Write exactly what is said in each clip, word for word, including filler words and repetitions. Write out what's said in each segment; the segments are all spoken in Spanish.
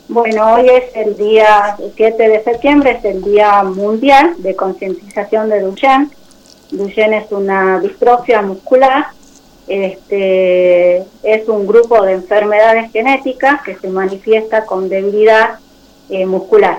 Bueno, hoy es el día siete de septiembre, es el Día Mundial de Concientización de Duchenne. Duchenne es una distrofia muscular, este, es un grupo de enfermedades genéticas que se manifiesta con debilidad eh, muscular.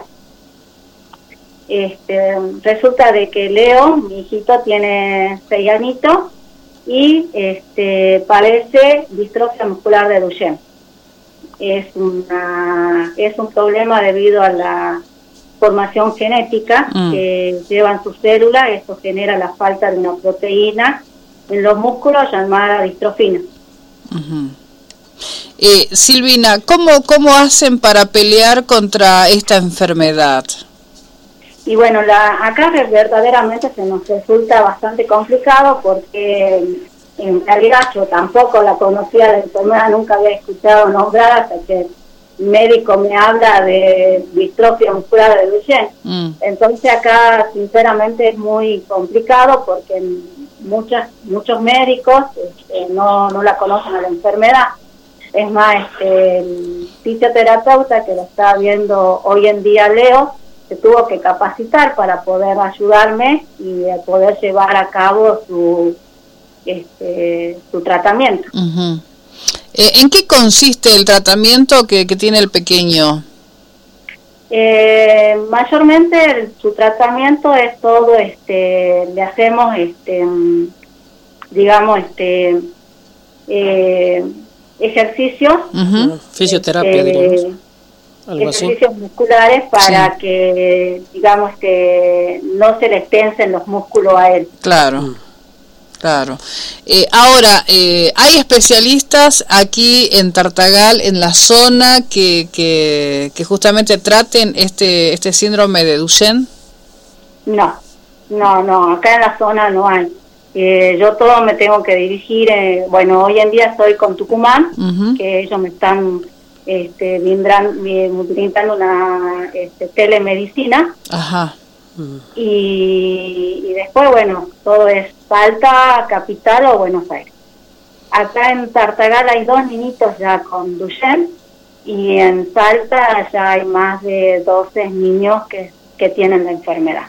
Este, resulta de que Leo, mi hijito, tiene seis añitos y este, padece distrofia muscular de Duchenne. Es, una, es un problema debido a la formación genética mm. que llevan sus células. Esto genera la falta de una proteína en los músculos llamada distrofina. Uh-huh. eh, Silvina, ¿cómo, ¿cómo hacen para pelear contra esta enfermedad? Y bueno, la, acá verdaderamente se nos resulta bastante complicado porque en realidad yo tampoco la conocía la enfermedad, nunca había escuchado nombrar hasta que el médico me habla de distrofia muscular de Duchenne. Mm. Entonces acá sinceramente es muy complicado porque muchas, muchos médicos este, no, no la conocen a la enfermedad. Es más, este, el fisioterapeuta que lo está viendo hoy en día, Leo, se tuvo que capacitar para poder ayudarme y poder llevar a cabo su, este, su tratamiento. Uh-huh. eh, ¿En qué consiste el tratamiento que, que tiene el pequeño? Eh, mayormente el, su tratamiento es todo, este, le hacemos, este, digamos, este, eh, ejercicios, uh-huh. Fisioterapia, este, digamos. Algo ejercicios así. musculares para sí. que, digamos, que no se le tensen los músculos a él. Claro, mm. claro. Eh, ahora, eh, ¿hay especialistas aquí en Tartagal, en la zona, que, que, que justamente traten este, este síndrome de Duchenne? No, no, no, acá en la zona no hay. Eh, yo todo me tengo que dirigir, eh, bueno, hoy en día estoy con Tucumán, uh-huh. que ellos me están este, brindando una este, telemedicina. Ajá. Y, y después, bueno, todo es Salta, Capital o Buenos Aires. Acá en Tartagal hay dos niñitos ya con Duchenne y en Salta ya hay más de doce niños que, que tienen la enfermedad.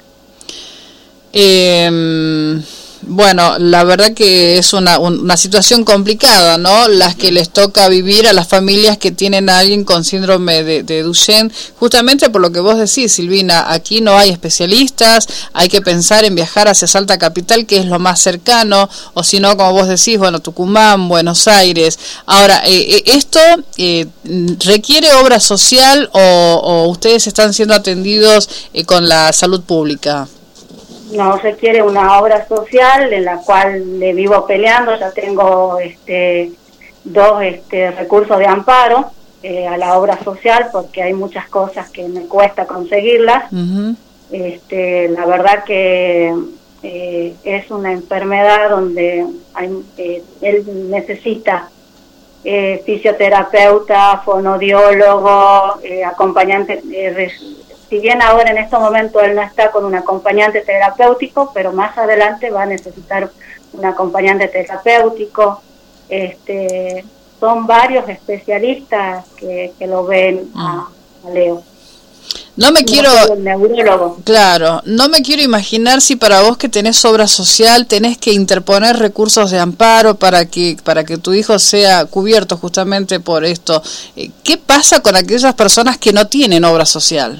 Eh... Bueno, la verdad que es una, una situación complicada, ¿no? Las que les toca vivir a las familias que tienen a alguien con síndrome de, de Duchenne, justamente por lo que vos decís, Silvina, aquí no hay especialistas, hay que pensar en viajar hacia Salta Capital, que es lo más cercano, o si no, como vos decís, bueno, Tucumán, Buenos Aires. Ahora, eh, ¿esto eh, requiere obra social o, o ustedes están siendo atendidos eh, con la salud pública? No, requiere una obra social en la cual le vivo peleando. Ya tengo este, dos este, recursos de amparo eh, a la obra social porque hay muchas cosas que me cuesta conseguirlas. Uh-huh. Este, la verdad que eh, es una enfermedad donde hay, eh, él necesita eh, fisioterapeuta, fonodiólogo, eh, acompañante. Eh, Si bien ahora en estos momentos él no está con un acompañante terapéutico, pero más adelante va a necesitar un acompañante terapéutico. Este, son varios especialistas que, que lo ven a, a Leo. No me no quiero, el neurólogo. Claro, no me quiero imaginar si para vos que tenés obra social tenés que interponer recursos de amparo para que para que tu hijo sea cubierto justamente por esto. ¿Qué pasa con aquellas personas que no tienen obra social?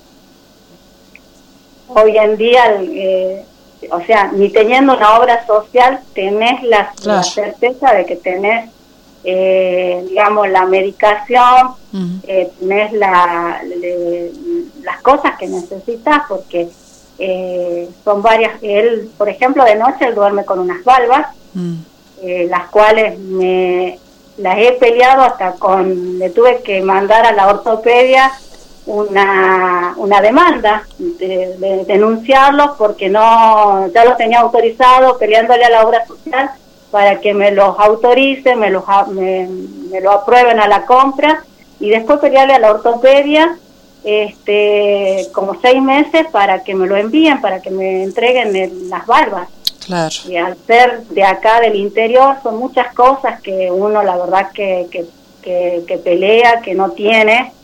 Hoy en día, eh, o sea, ni teniendo una obra social, tenés la, claro. la certeza de que tenés, eh, digamos, la medicación, uh-huh. eh, tenés la, le, las cosas que necesitas, porque eh, son varias. Él, por ejemplo, de noche él duerme con unas valvas, uh-huh. eh, las cuales me las he peleado hasta con, le tuve que mandar a la ortopedia una una demanda de, de denunciarlos porque no ya los tenía autorizados, peleándole a la obra social para que me los autorice, me los me, me lo aprueben a la compra y después pelearle a la ortopedia este como seis meses para que me lo envíen, para que me entreguen el, las valvas. Claro. Y al ser de acá del interior son muchas cosas que uno la verdad que que, que, que pelea, que no tiene.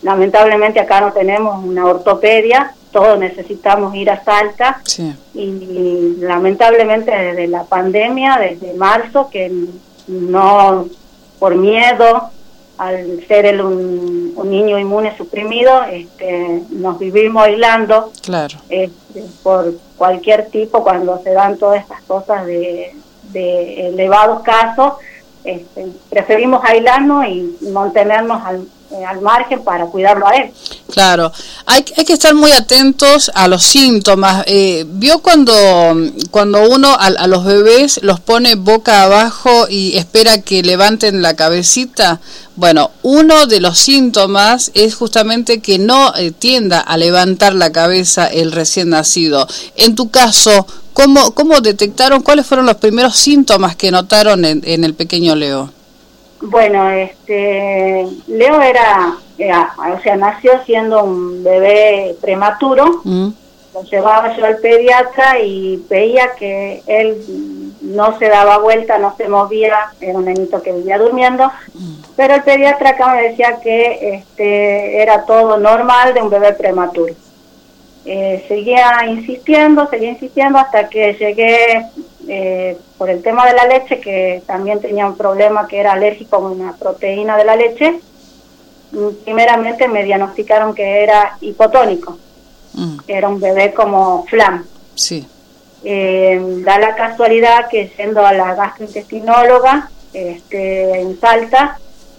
lamentablemente acá no tenemos una ortopedia, todos necesitamos ir a Salta, sí. y, y lamentablemente desde la pandemia, desde marzo, que no, por miedo, al ser el, un, un niño inmune suprimido, este, nos vivimos aislando, claro. este, por cualquier tipo, cuando se dan todas estas cosas de, de elevados casos, este, preferimos aislarnos y mantenernos al, eh, al margen para cuidarlo a él. Claro, hay, hay que estar muy atentos a los síntomas. Eh, ¿Vio cuando, cuando uno a, a los bebés los pone boca abajo y espera que levanten la cabecita? Bueno, uno de los síntomas es justamente que no eh, tienda a levantar la cabeza el recién nacido. En tu caso, ¿cómo, cómo detectaron, cuáles fueron los primeros síntomas que notaron en, en el pequeño Leo? Bueno, este Leo era, era, o sea, nació siendo un bebé prematuro, mm. lo llevaba yo al pediatra y veía que él no se daba vuelta, no se movía, era un nenito que vivía durmiendo, mm. pero el pediatra acá me decía que este era todo normal de un bebé prematuro. Eh, seguía insistiendo, seguía insistiendo hasta que llegué, eh, por el tema de la leche, que también tenía un problema que era alérgico a una proteína de la leche. Primeramente me diagnosticaron que era hipotónico, mm. era un bebé como flam. Sí. Eh, da la casualidad que siendo a la gastrointestinóloga este, en Salta,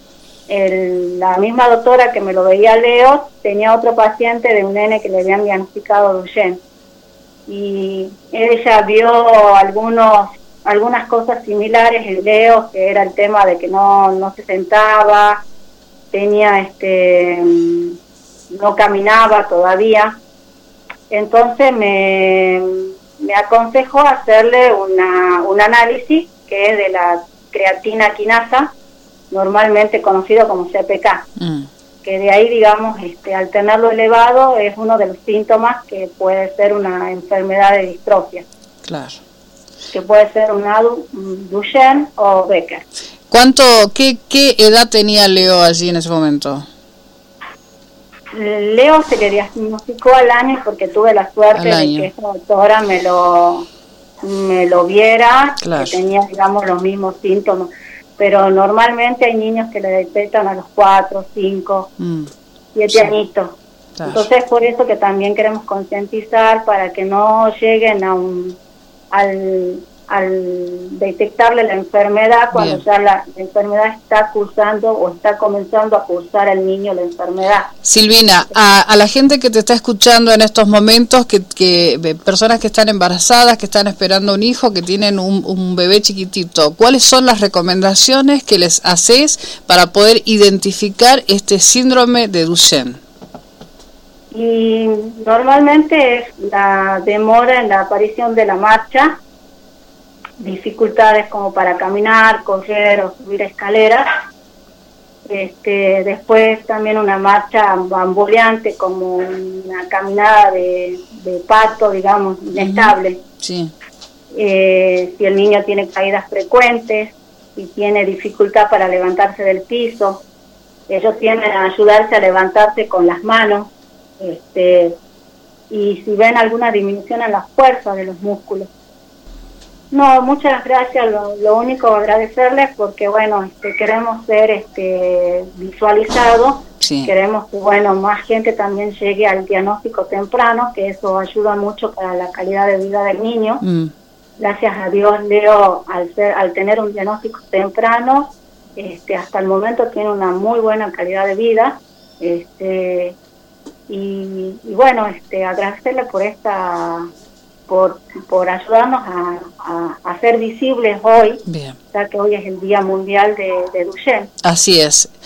El, la misma doctora que me lo veía Leo tenía otro paciente de un nene que le habían diagnosticado Duchenne, y ella vio algunos algunas cosas similares en Leo, que era el tema de que no no se sentaba, tenía este no caminaba todavía. Entonces me, me aconsejó hacerle una un análisis que es de la creatina quinasa, normalmente conocido como C P K, mm. que de ahí, digamos, este, al tenerlo elevado es uno de los síntomas que puede ser una enfermedad de distrofia. Claro. Que puede ser una Duchenne o Becker. ¿Cuánto, qué, qué edad tenía Leo allí en ese momento? Leo se le diagnosticó al año porque tuve la suerte de que esta doctora me lo, me lo viera, claro. que tenía, digamos, los mismos síntomas. Pero normalmente hay niños que le detectan a los cuatro, cinco, mm. siete sí. añitos. Claro. Entonces, por eso que también queremos concientizar para que no lleguen a un al, al detectarle la enfermedad cuando Bien. ya la, la enfermedad está cursando o está comenzando a cursar al niño la enfermedad. Silvina, a, a la gente que te está escuchando en estos momentos, que, que personas que están embarazadas, que están esperando un hijo, que tienen un, un bebé chiquitito, ¿cuáles son las recomendaciones que les haces para poder identificar este síndrome de Duchenne? Y normalmente es la demora en la aparición de la marcha, dificultades como para caminar, correr o subir escaleras. Este, después también una marcha bamboleante, como una caminada de, de pato, digamos, inestable. Sí. Eh, si el niño tiene caídas frecuentes, si tiene dificultad para levantarse del piso, ellos tienden a ayudarse a levantarse con las manos. Este, y si ven alguna disminución en la fuerza de los músculos. No, muchas gracias, lo, lo único agradecerles porque bueno, este, queremos ser este visualizados, sí. queremos que bueno, más gente también llegue al diagnóstico temprano, que eso ayuda mucho para la calidad de vida del niño. Mm. Gracias a Dios, Leo, al ser, al tener un diagnóstico temprano, este, hasta el momento tiene una muy buena calidad de vida. Este, Y, y bueno, este, agradecerle por esta, por, por ayudarnos a, a, a ser visibles hoy, Bien. ya que hoy es el Día Mundial de, de Duchenne. Así es.